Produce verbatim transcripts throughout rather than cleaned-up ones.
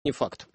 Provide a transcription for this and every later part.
не факт.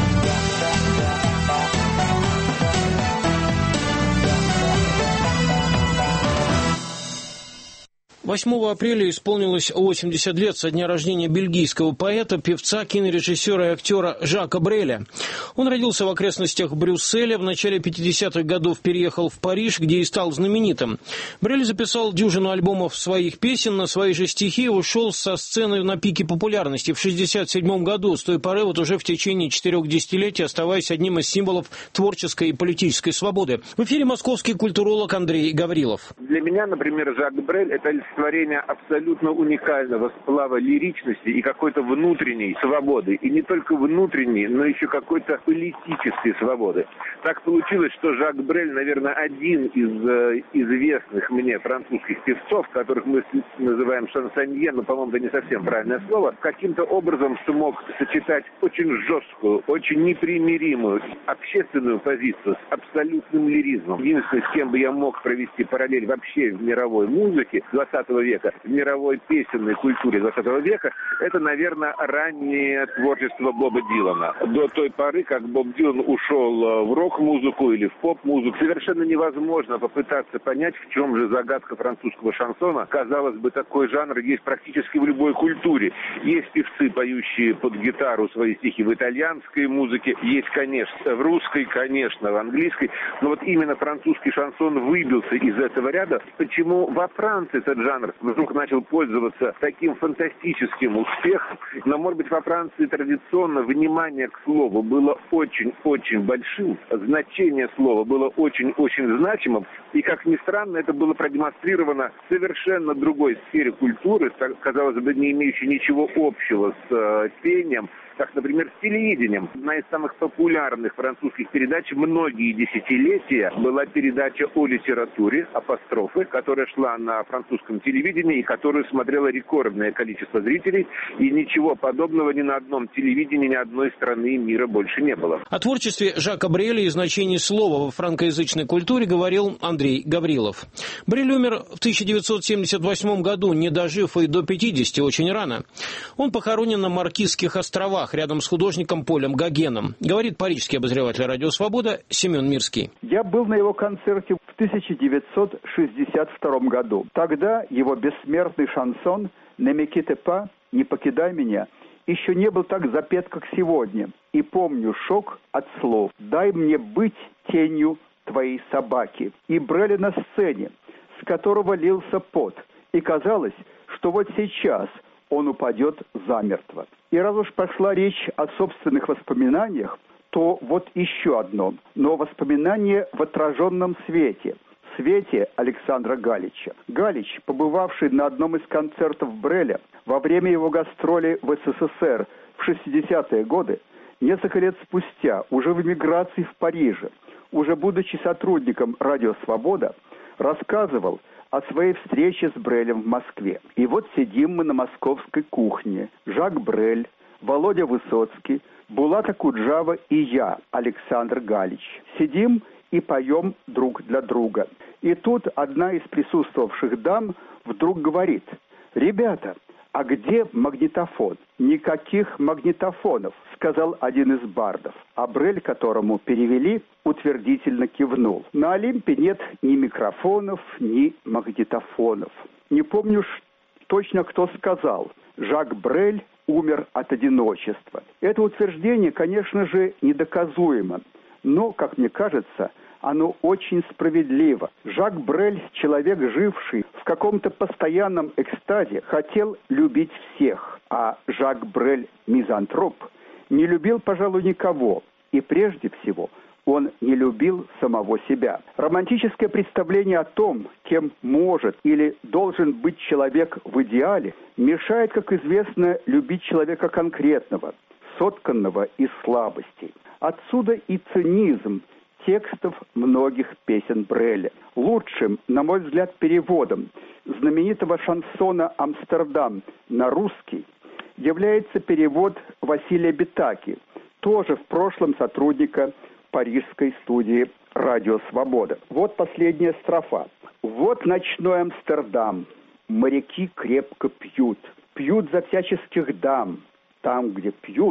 восьмого апреля исполнилось восемьдесят лет со дня рождения бельгийского поэта, певца, кинорежиссера и актера Жака Бреля. Он родился в окрестностях Брюсселя, в начале пятидесятых годов переехал в Париж, где и стал знаменитым. Брель записал дюжину альбомов своих песен, на свои же стихи ушел со сцены на пике популярности в шестьдесят седьмом году, с той поры вот уже в течение четырех десятилетий оставаясь одним из символов творческой и политической свободы. В эфире московский культуролог Андрей Гаврилов. Для меня, например, Жак Брель – это творение абсолютно уникального сплава лиричности и какой-то внутренней свободы. И не только внутренней, но еще какой-то политической свободы. Так получилось, что Жак Брель, наверное, один из э, известных мне французских певцов, которых мы называем шансонье, но, по-моему, это не совсем правильное слово, каким-то образом смог сочетать очень жесткую, очень непримиримую общественную позицию с абсолютным лиризмом. Единственное, с кем бы я мог провести параллель вообще в мировой музыке двадцатого века, в мировой песенной культуре двадцатого века, это, наверное, раннее творчество Боба Дилана. До той поры, как Боб Дилан ушел в рок-музыку или в поп-музыку, совершенно невозможно попытаться понять, в чем же загадка французского шансона. Казалось бы, такой жанр есть практически в любой культуре. Есть певцы, поющие под гитару свои стихи в итальянской музыке, есть, конечно, в русской, конечно, в английской, но вот именно французский шансон выбился из этого ряда. Почему во Франции этот жанр вдруг начал пользоваться таким фантастическим успехом? Но, может быть, во Франции традиционно внимание к слову было очень-очень большим, значение слова было очень-очень значимым, и, как ни странно, это было продемонстрировано в совершенно другой сфере культуры, казалось бы, не имеющей ничего общего с э, пением, как, например, с телевидением. Одна из самых популярных французских передач многие десятилетия была передача о литературе, апострофы, которая шла на французском телевидении и которую смотрело рекордное количество зрителей, и ничего подобного ни на одном телевидении, ни одной страны мира больше не было. О творчестве Жака Бреля и значении слова во франкоязычной культуре говорил Андрей Гаврилов. Брель умер в тысяча девятьсот семьдесят восьмом году, не дожив и до пятидесяти, очень рано. Он похоронен на Маркизских островах, рядом с художником Полем Гогеном, говорит парижский обозреватель «Радио Свобода» Семен Мирский. Я был на его концерте в тысяча девятьсот шестьдесят втором году. Тогда его бессмертный шансон «Ne me quitte pas», «Не покидай меня», еще не был так запет, как сегодня. И помню шок от слов «Дай мне быть тенью твоей собаки». И Бреля на сцене, с которого лился пот. И казалось, что вот сейчас он упадет замертво. И раз уж пошла речь о собственных воспоминаниях, то вот еще одно, но воспоминание в отраженном свете. Свете Александра Галича. Галич, побывавший на одном из концертов Бреля во время его гастроли в СССР в шестидесятые годы, несколько лет спустя, уже в эмиграции в Париже, уже будучи сотрудником «Радио Свобода», рассказывал о своей встрече с Брелем в Москве. И вот сидим мы на московской кухне. Жак Брель, Володя Высоцкий, Булат Акуджава и я, Александр Галич. Сидим и поем друг для друга. И тут одна из присутствовавших дам вдруг говорит: «Ребята, а где магнитофон?» «Никаких магнитофонов», сказал один из бардов. А Брель, которому перевели, утвердительно кивнул. На Олимпе нет ни микрофонов, ни магнитофонов. Не помню точно, кто сказал. Жак Брель умер от одиночества. Это утверждение, конечно же, недоказуемо. Но, как мне кажется, оно очень справедливо. Жак Брель, человек, живший в каком-то постоянном экстазе, хотел любить всех. А Жак Брель, мизантроп, не любил, пожалуй, никого. И прежде всего он не любил самого себя. Романтическое представление о том, кем может или должен быть человек в идеале, мешает, как известно, любить человека конкретного, сотканного из слабостей. Отсюда и цинизм текстов многих песен Бреля. Лучшим, на мой взгляд, переводом знаменитого шансона «Амстердам» на русский является перевод Василия Битаки, тоже в прошлом сотрудника парижской студии «Радио Свобода». Вот последняя строфа. «Вот ночной Амстердам, моряки крепко пьют, пьют за всяческих дам, там, где пьют,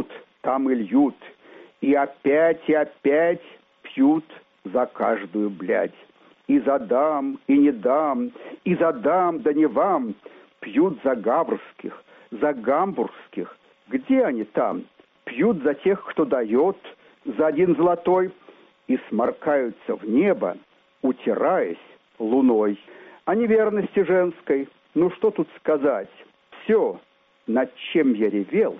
там и льют. И опять и опять пьют за каждую блядь. И за дам, и не дам, и за дам, да не вам. Пьют за гаврских, за гамбургских. Где они там? Пьют за тех, кто дает, за один золотой. И сморкаются в небо, утираясь луной. О неверности женской, ну что тут сказать? Все, над чем я ревел,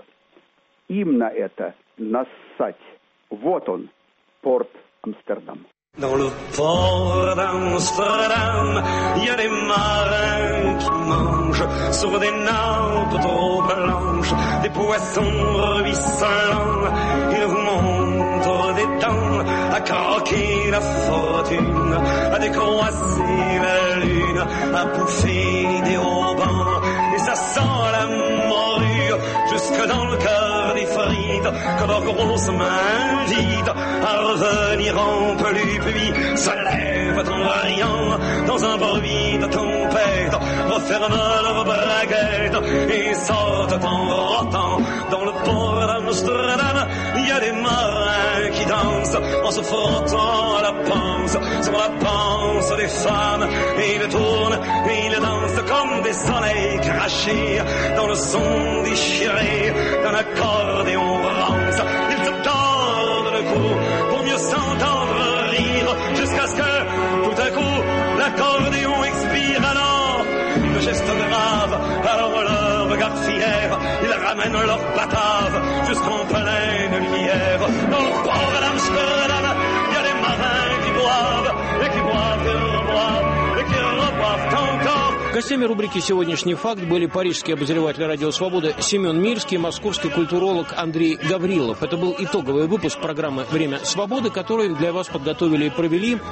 им на это нассать. Вот он, порт Амстердам. Dans le port d'Amsterdam, il y a des marins qui mangent sur des nappes trop blanches, des poissons ruisselants. Ils vous montrent des dents à croquer la fortune, à décroisser la lune, à bouffer des haubans. Et ça sent la morue jusque dans le cœur des frites, que leurs grosses mains vides à revenir en plus. Puis se lèvent en riant dans un bruit de tempête, referment leurs braguettes et sortent en rotant. Dans le port d'Amsterdam, il y a des marins qui dansent en se frottant à la panse sur la panse des femmes. Et ils tournent et ils dansent comme des soleils crachés dans le son déchiré d'un accordéon rance. Ils se tordent le cou pour mieux s'entendre jusqu'à ce que, tout à coup, l'accordéon expire. Alors, le geste grave, alors leur regard fier, ils ramènent leur batave jusqu'en pleine lumière. Dans le port d'Amsterdam, il y a des marins qui boivent, et qui boivent, et reboivent, et qui reboivent encore. Гостями рубрики «Сегодняшний факт» были парижский обозреватель «Радио Свобода» Семен Мирский и московский культуролог Андрей Гаврилов. Это был итоговый выпуск программы «Время свободы», который для вас подготовили и провели